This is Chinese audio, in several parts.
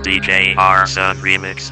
DJ Arsa Remix.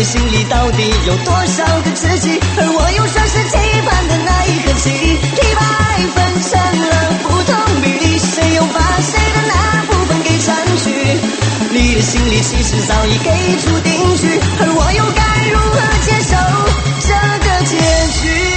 的心里到底有多少个自己？而我又算是期盼的那一颗心，100分成了不同比例，谁又把谁的那部分给占据？你的心里其实早已给出定局，而我又该如何接受这个结局？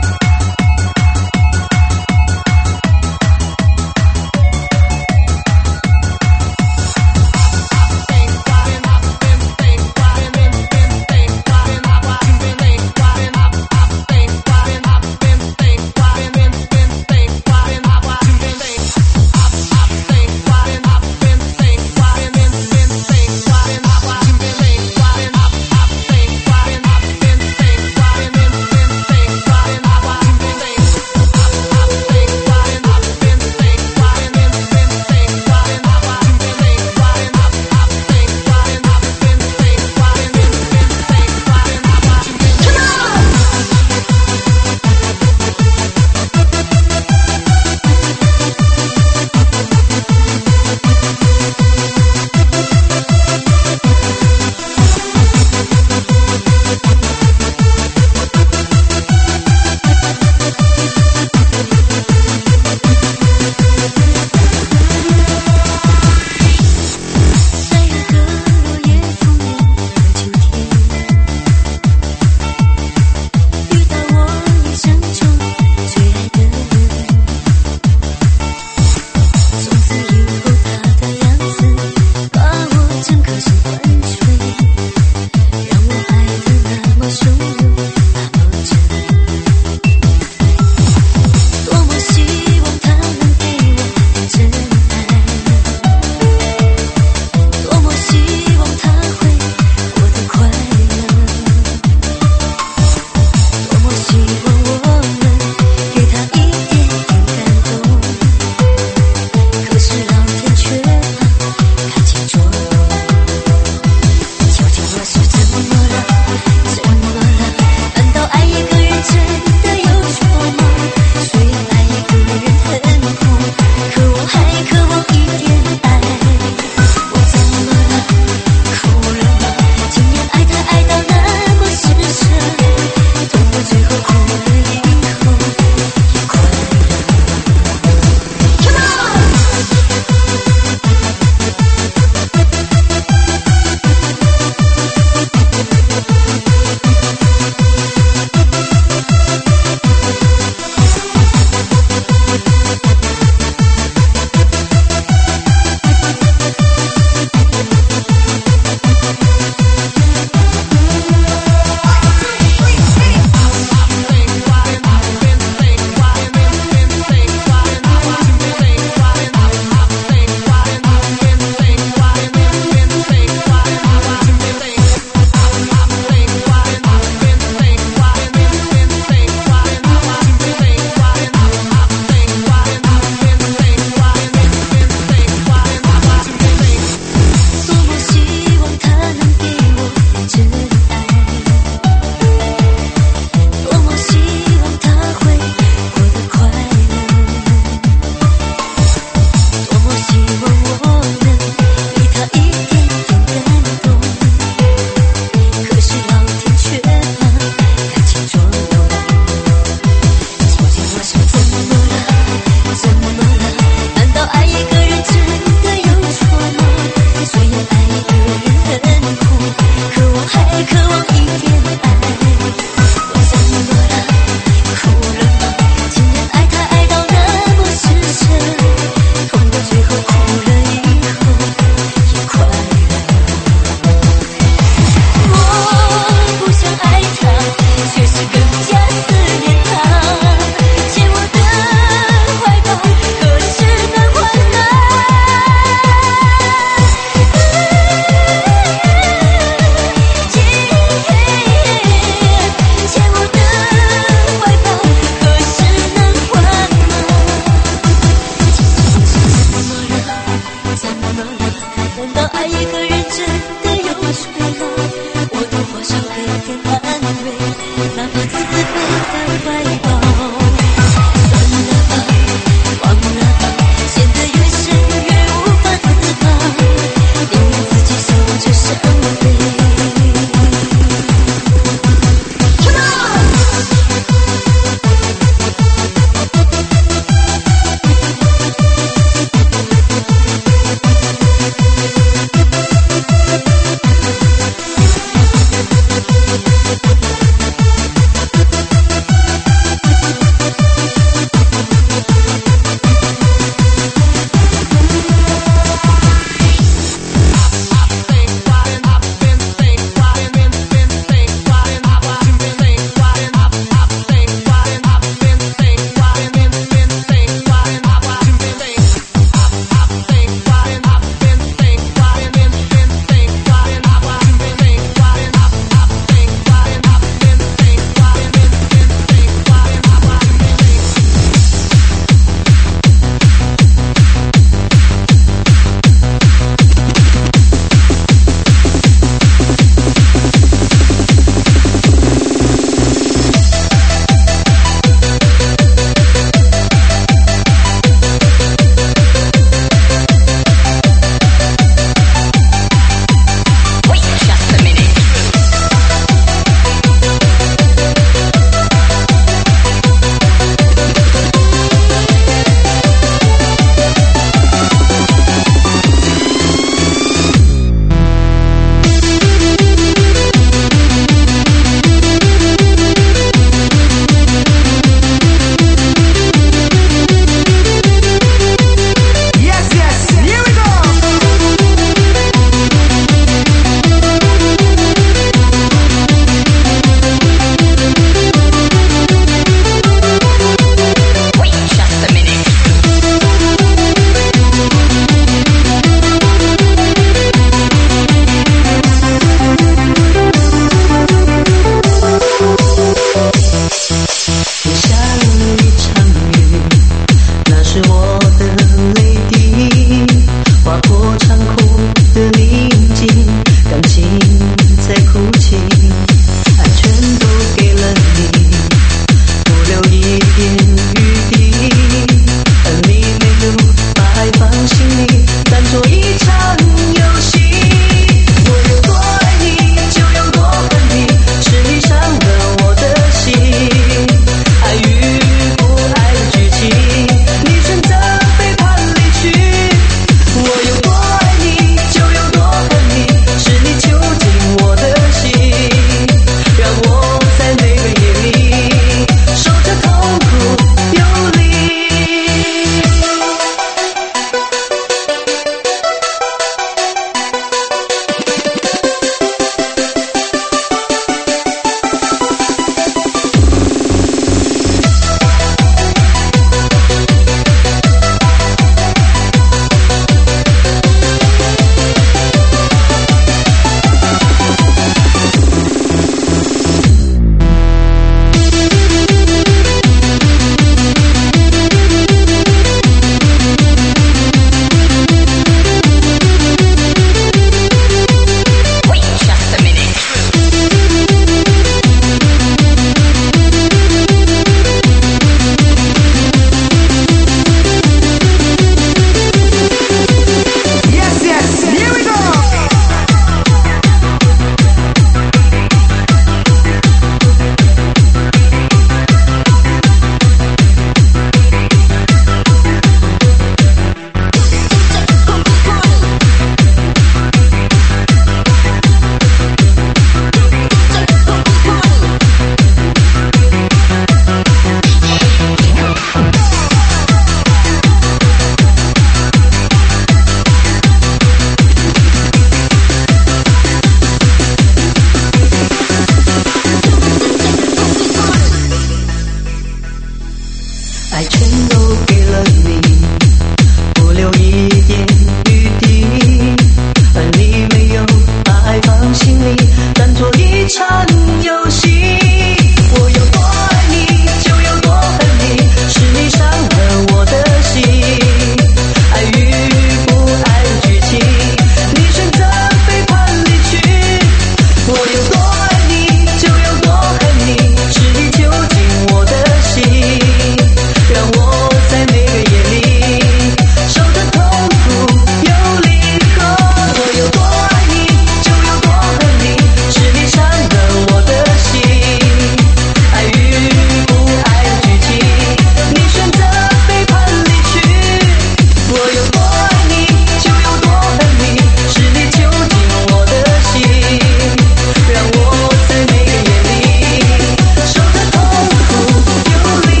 给了你，不留一点余地，而你没有把爱放心里，当作一场游戏。我有多爱你，就有多恨你，是你伤了我的心。爱与不爱剧情，你选择背叛离去。我有多爱你，就有多恨你，是你囚禁我的心，让我在每个夜里受的痛苦有灵魂。我有多爱你，就有多恨你，是你伤了我的心。爱与不爱剧情，你选择背叛离去。我有多爱你，就有多恨你，是你囚禁我的心，让我在每个夜里受的痛苦有力。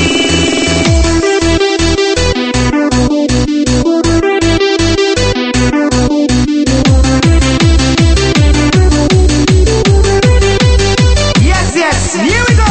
Yes, yes, here we go.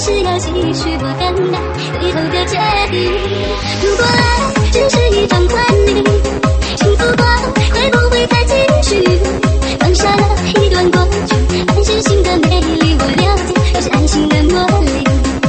是要继续我等待最后的决定。如果爱只是一张幻影，幸福过会不会再继续？放下了一段过去，安是新的美丽，我了解这是爱情的魔力。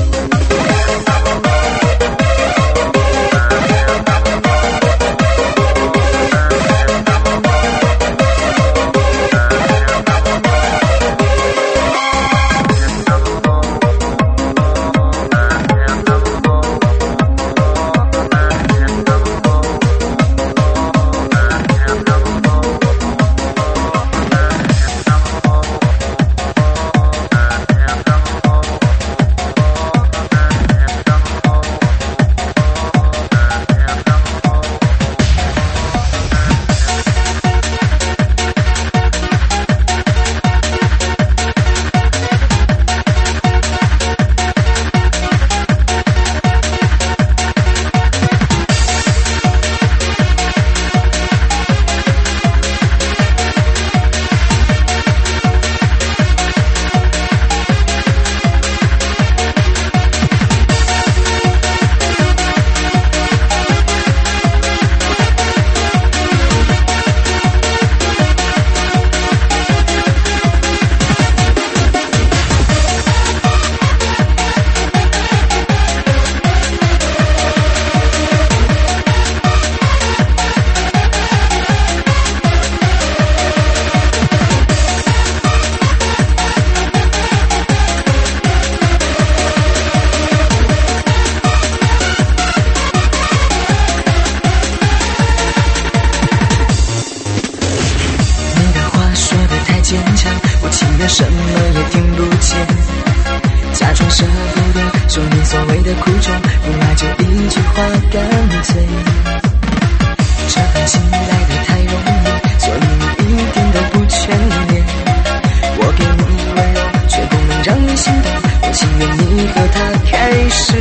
我情愿什么也听不见，假装舍不得，说你所谓的苦衷，不爱就一句话干脆。这份情来得太容易，所以你一点都不眷恋。我给你温柔，却不能让你心动，我情愿你和他开始。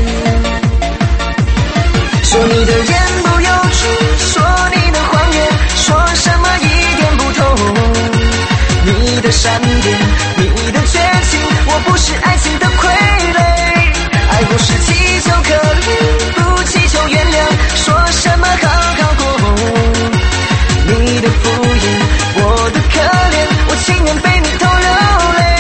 说你的言不由衷，说你的谎言，说什么一点不同。你的闪电，你的绝情，我不是爱情的傀儡。爱不是祈求可怜，不祈求原谅，说什么好好过。你的敷衍，我的可怜，我情愿被你偷流泪。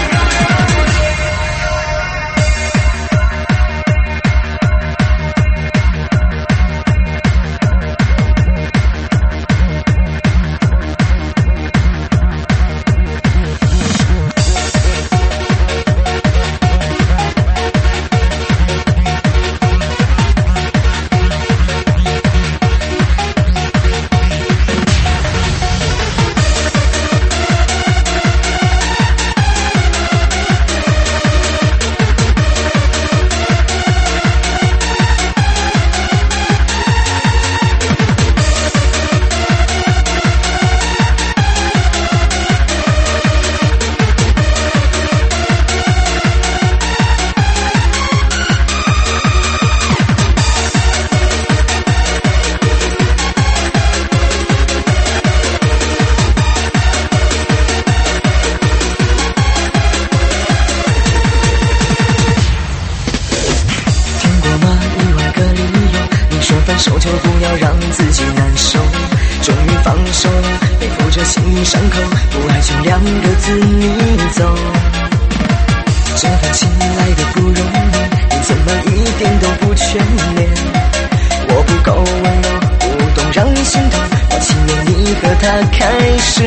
分手就不要让自己难受，终于放手了，背负着心里伤口，不爱就两个字你走。这份情来的不容易，你怎么一点都不眷恋？我不够温柔，不懂让你心动，我情愿你和他开始。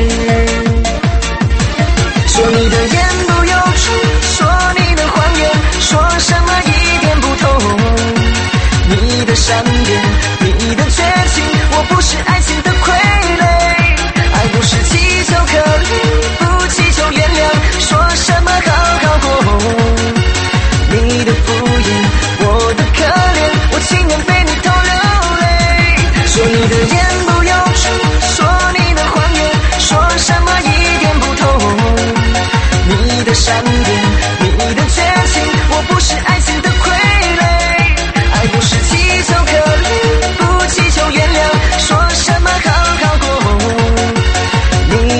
说你的言不由衷，说你的谎言，说什么一点不同。你的闪电，你的绝情，我不是爱情的傀儡。爱不是祈求可怜，不祈求原谅，说什么好好过。你的敷衍，我的可怜，我情愿被你偷流泪。说你的言不由衷，说你的谎言，说什么一点不同。你的闪电，你的绝情，我不是爱情的傀儡。爱不是祈求可怜，不祈求原谅，说什么好好过。你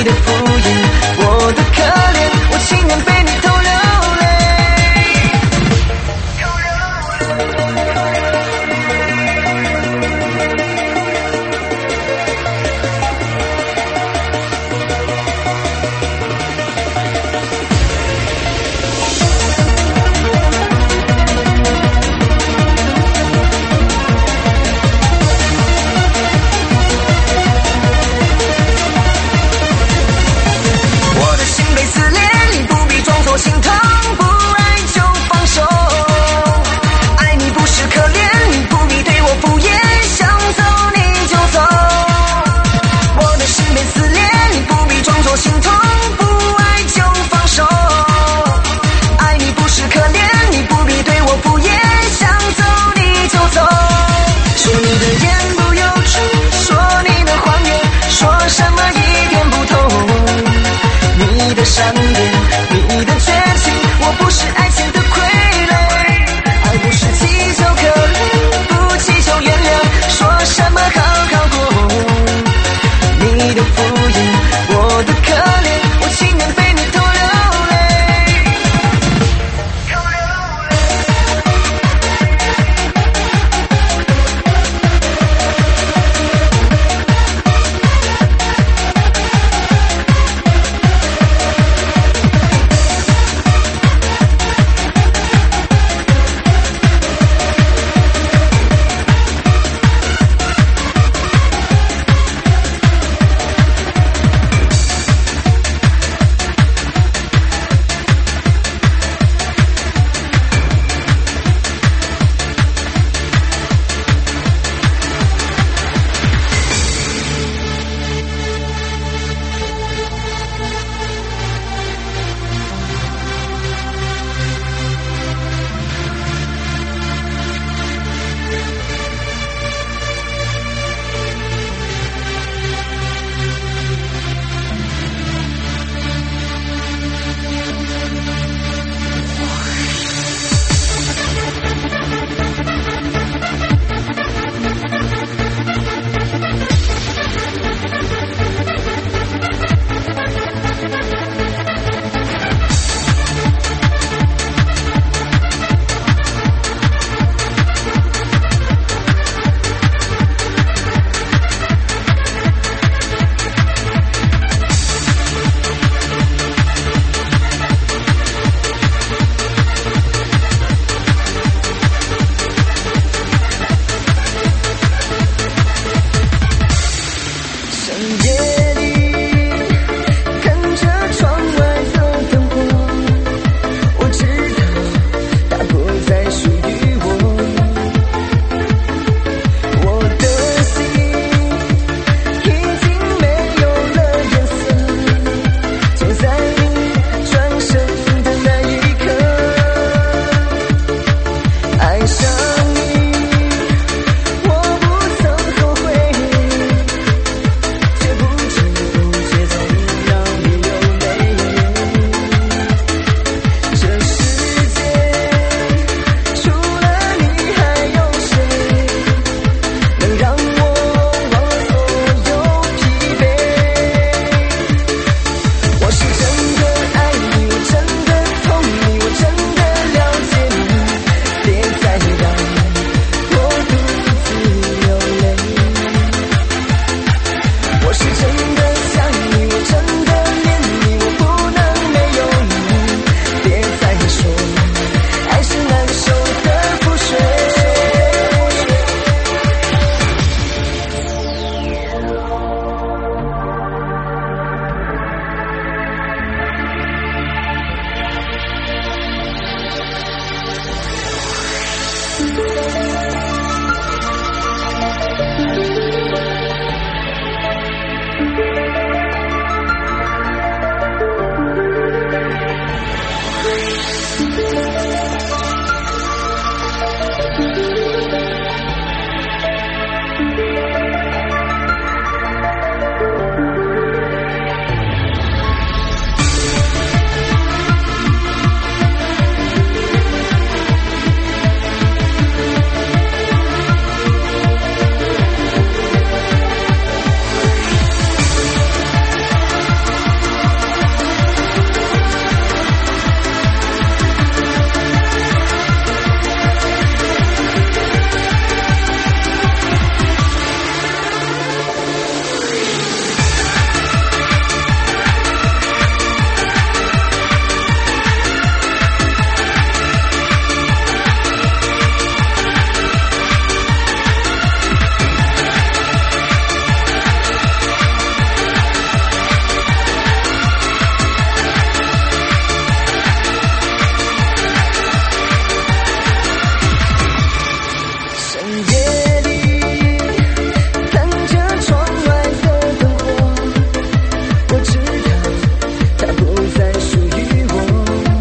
夜里看着窗外的灯火，我知道它不再属于我。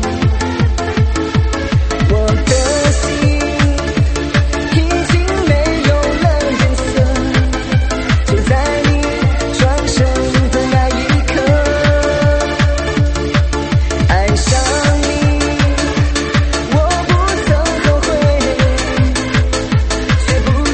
我的心已经没有了颜色，就在你转身的那一刻，爱上你我不曾后悔，却不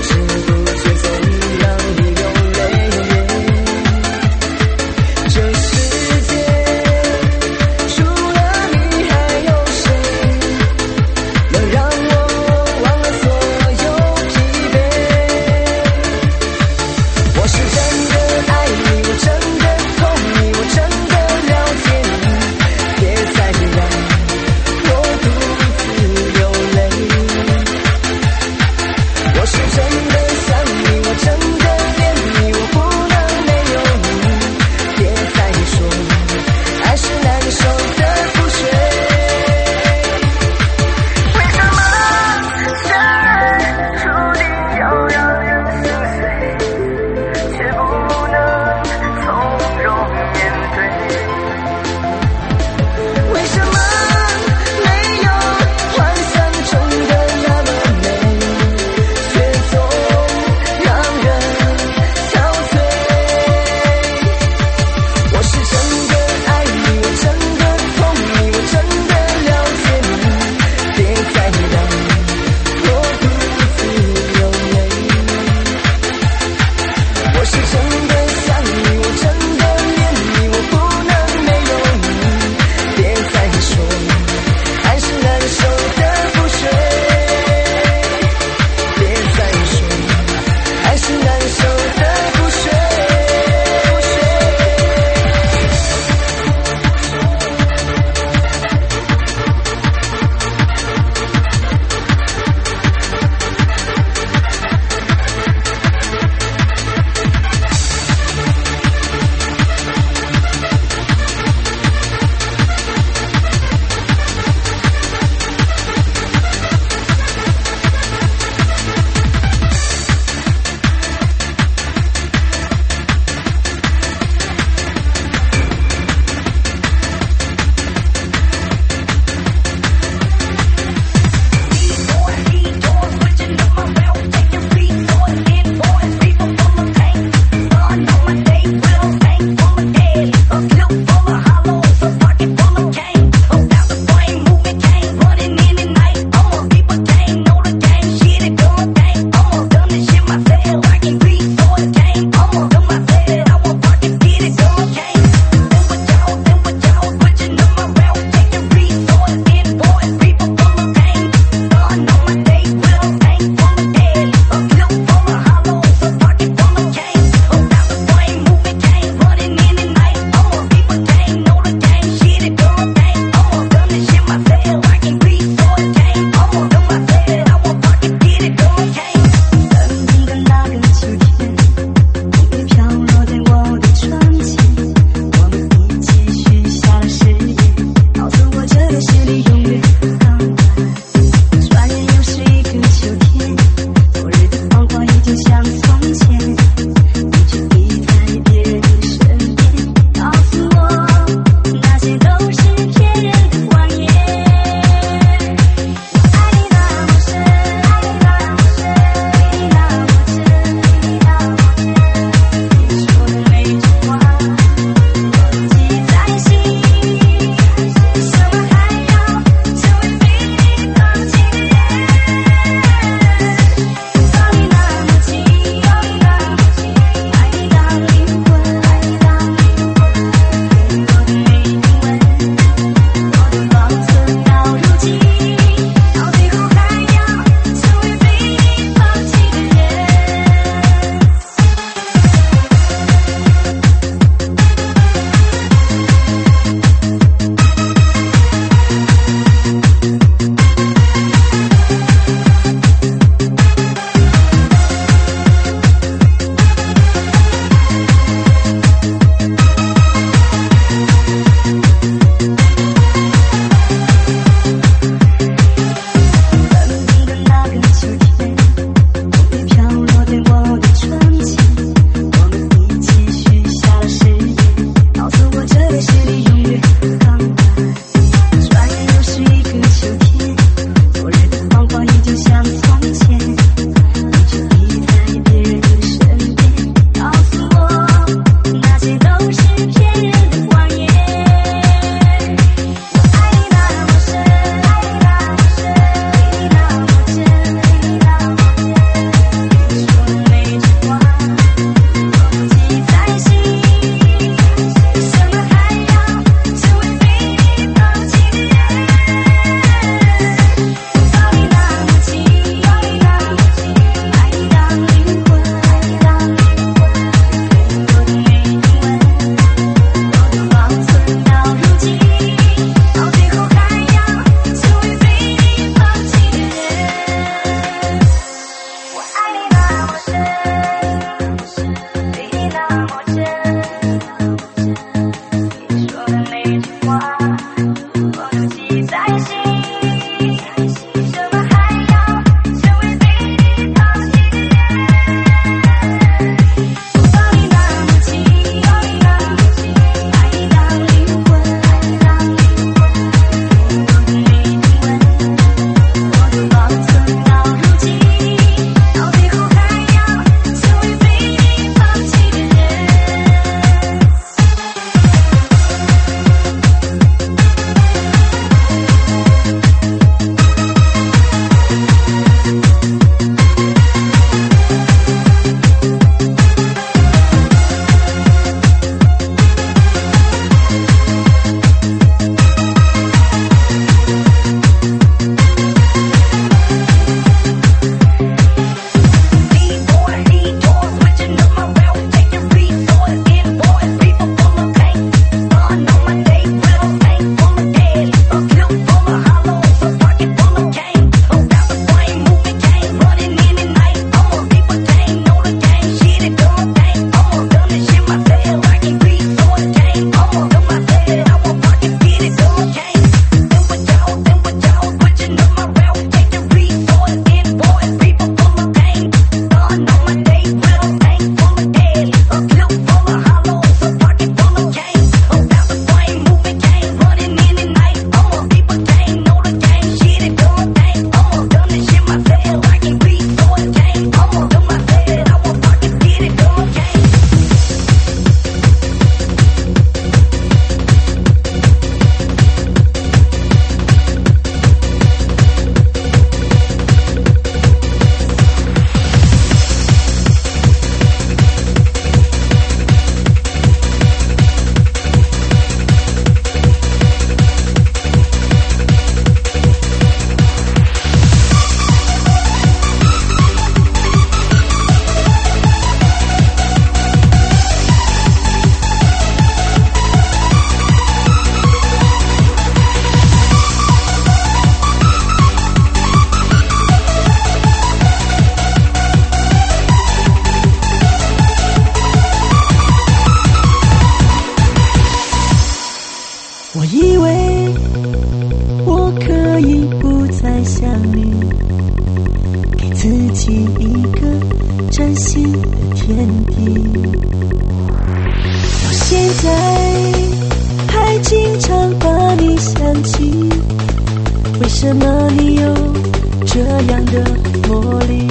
在还经常把你想起，为什么你有这样的魔力？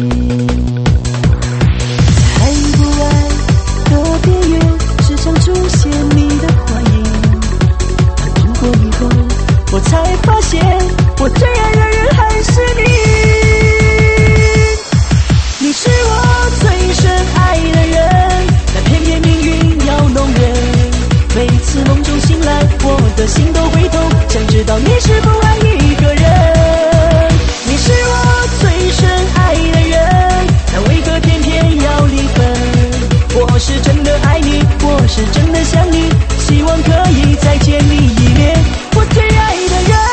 爱不爱的边缘，时常出现你的幻影。当听过以后，我才发现我最爱的人还是你。你是我最深爱的人，但偏偏命运要弄人。每次梦中醒来，我的心都会痛，想知道你是否爱一个人。你是我最深爱的人，但为何偏偏要离分？我是真的爱你，我是真的想你，希望可以再见你一面，我最爱的人。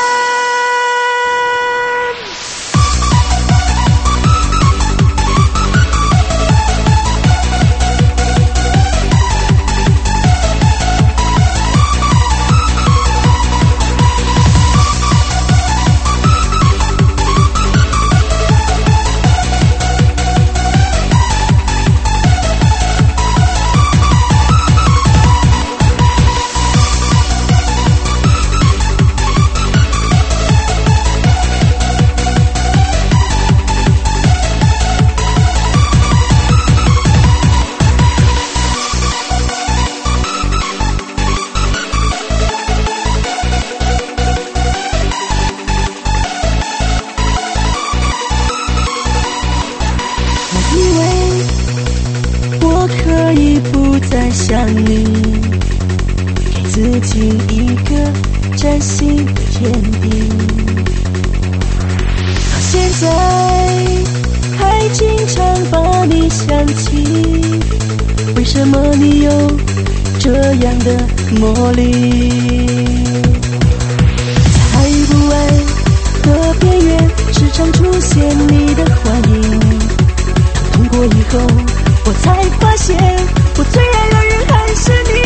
想你，给自己一个崭新的天地。到现在还经常把你想起，为什么你有这样的魔力？在爱不爱的边缘，时常出现你的幻影。当痛过以后，我才发现我最爱的人还是你。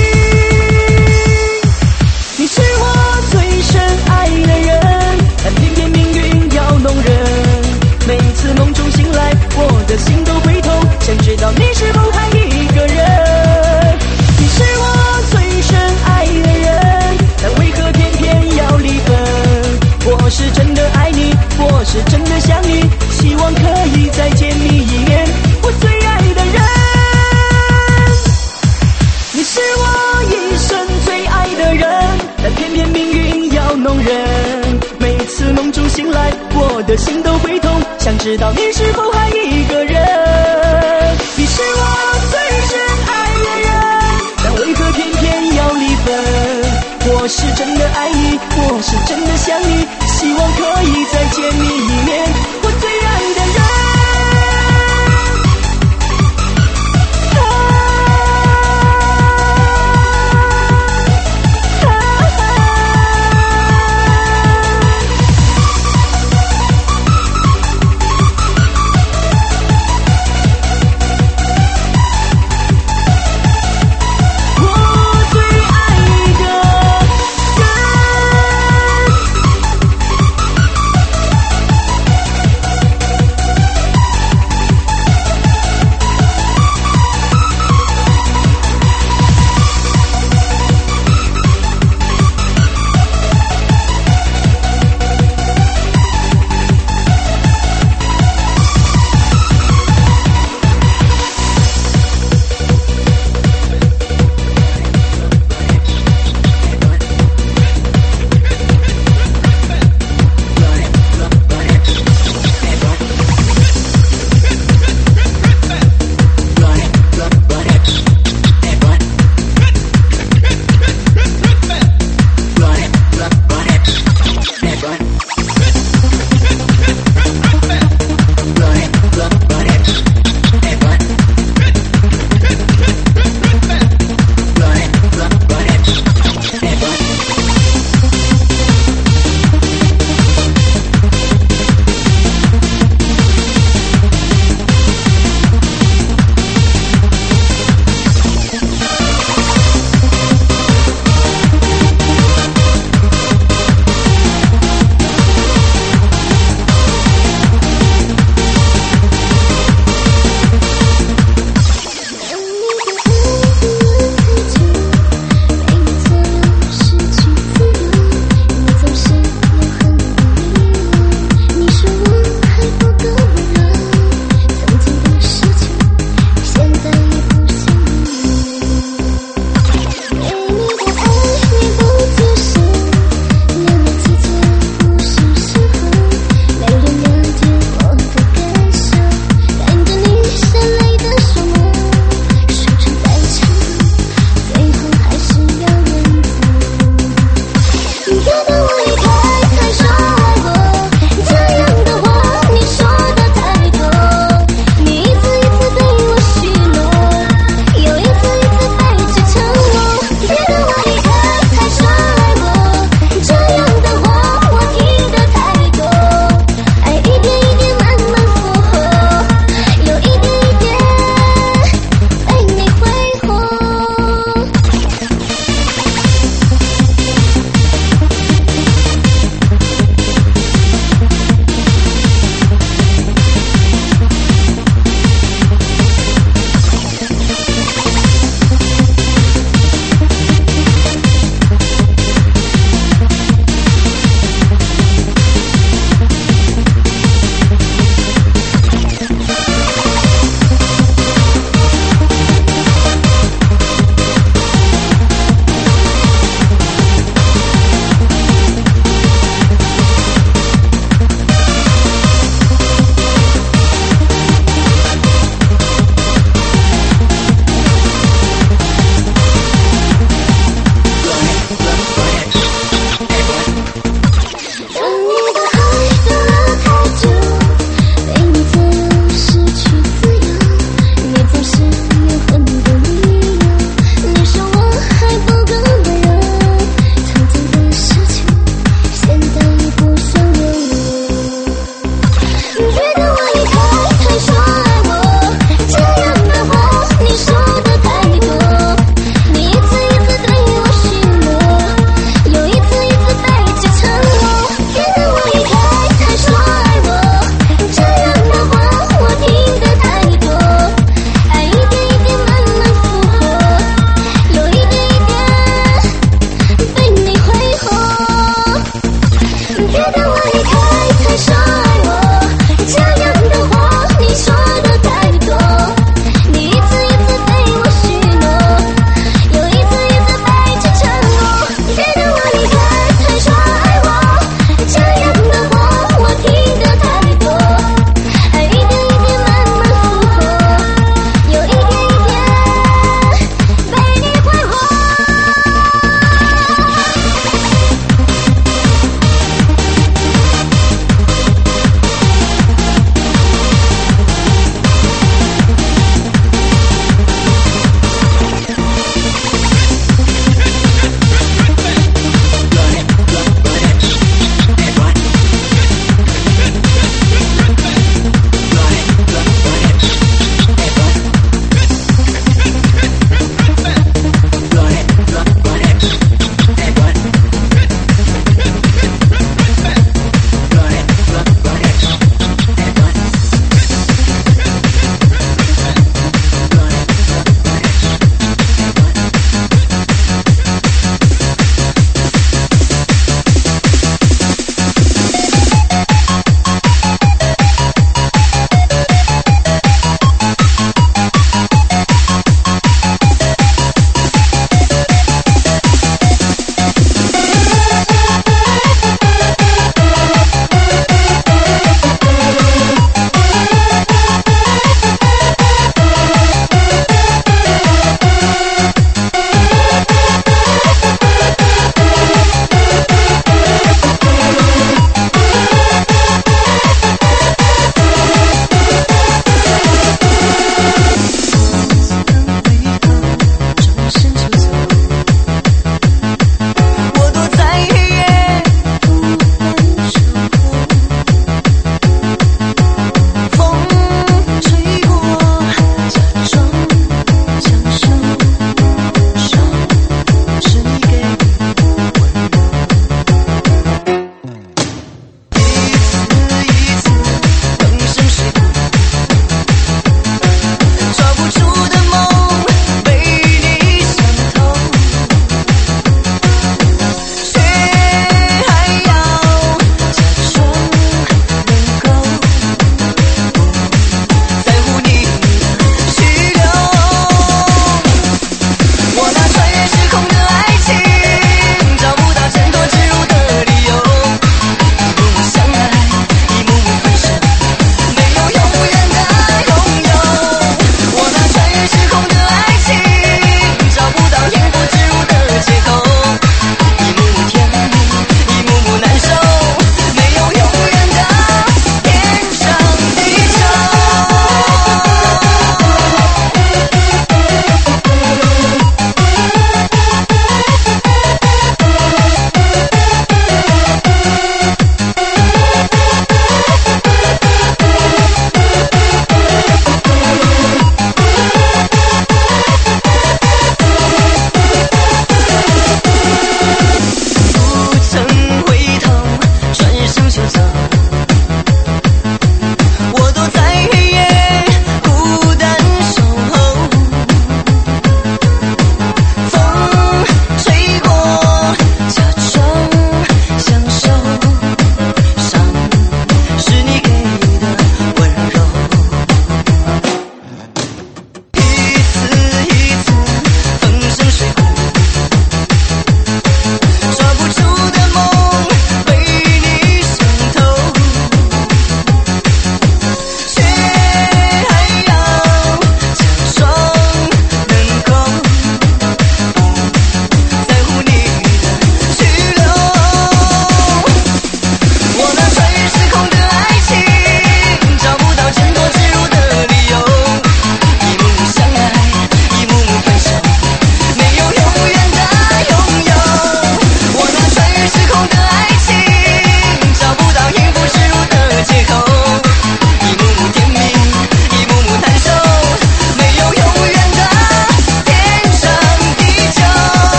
你是我最深爱的人，但偏偏命运要弄人。每次梦中醒来，我的心都会痛，想知道你是否还一个人。你是我最深爱的人，但为何偏偏要离分？我是真的爱你，我是真的想你，希望可以再见你一面，我最爱的人。你是我一生最爱的人，但偏偏命运要弄人。每次梦中醒来，我的心都会痛，想知道你是否还一个人。你是我最深爱的人，但为何偏偏要离分？我是真的爱你，我是真的想你，希望可以再见你一面，我最爱的人。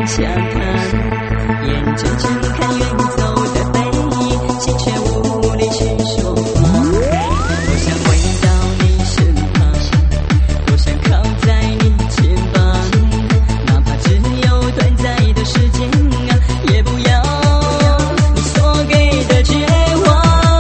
往下看，眼睁睁看远走的背影，心却无力去说话。多想回到你身旁，多想靠在你肩膀，哪怕只有短暂的时间啊，也不要你所给的绝望。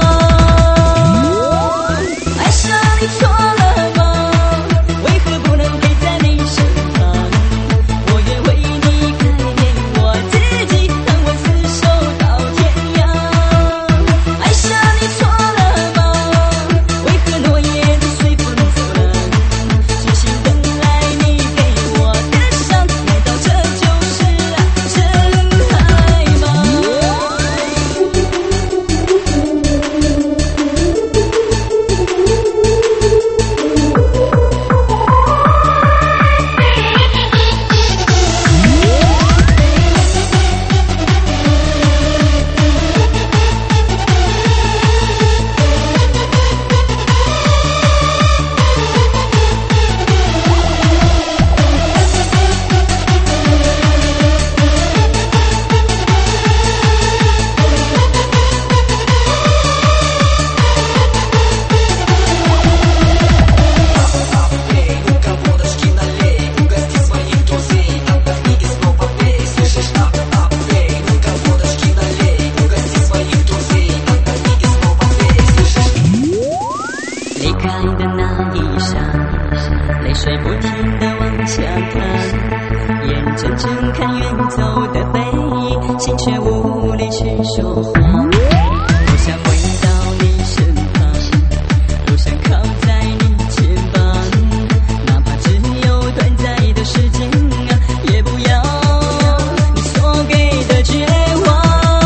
爱上你错了吗？为何不能陪在你身旁？我愿为你改变我自己，让我厮守到天涯。爱上你错了吗？为何诺言都随风走了？痴心等来你给我的伤，难道这就是真爱吗？离开的那一刹，泪水不停地往下淌，眼睁睁看远走的背影，心却无力去说话。多想回到你身旁，多想靠在你肩膀，哪怕只有短暂的时间啊，也不要你所给的绝望。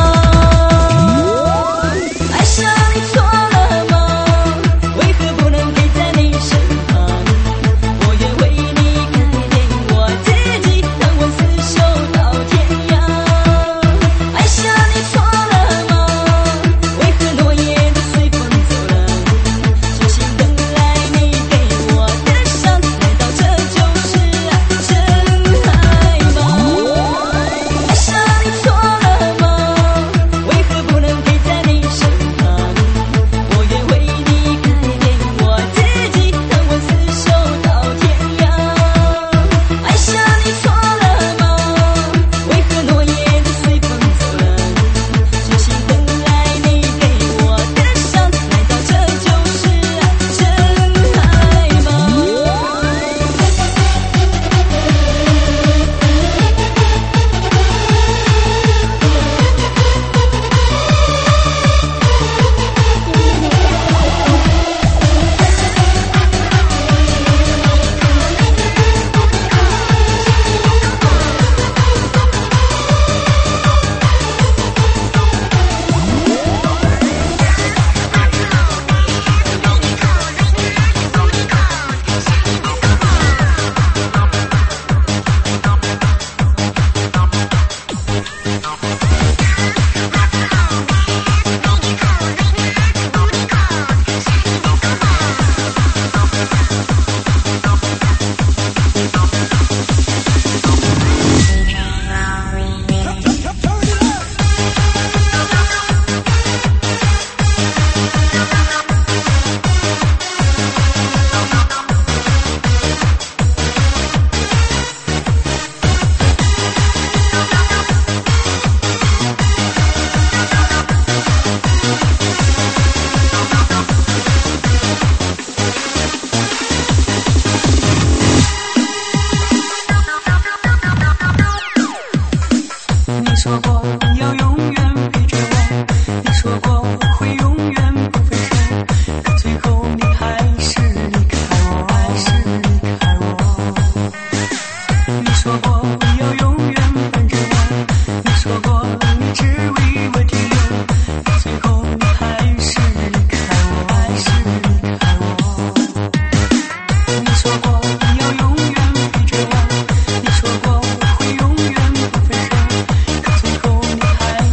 爱上你错了吗？为何不能陪在你身旁？我愿为你改变我自己，让我厮守到天涯。爱上你错了吗？为何诺言都随风走了？痴心等来你给我的伤，难道这就是真爱吗？爱上你错了吗？为何不能陪在你身旁？我愿为你改变我自己，让我厮守到天涯。爱上你错了吗？为何诺言都随风走了？痴心等来你给我的伤，难道这就是真爱吗？你说过要永远陪着我，你说过会永远不分手，可最后你还是离开我，还是离开我。你说过要永远伴着我，你说过你只为我停留，可最后你还是离开我，还是离开我。你说过要永远陪着我，你说过会永远不分手，可最后你还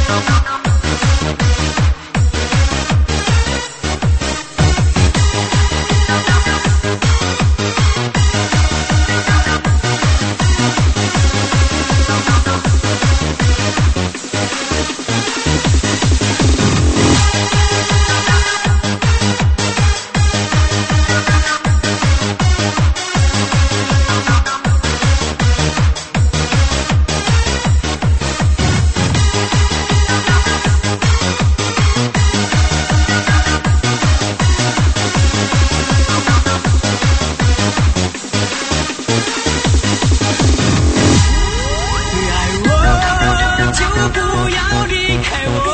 就不要离开我。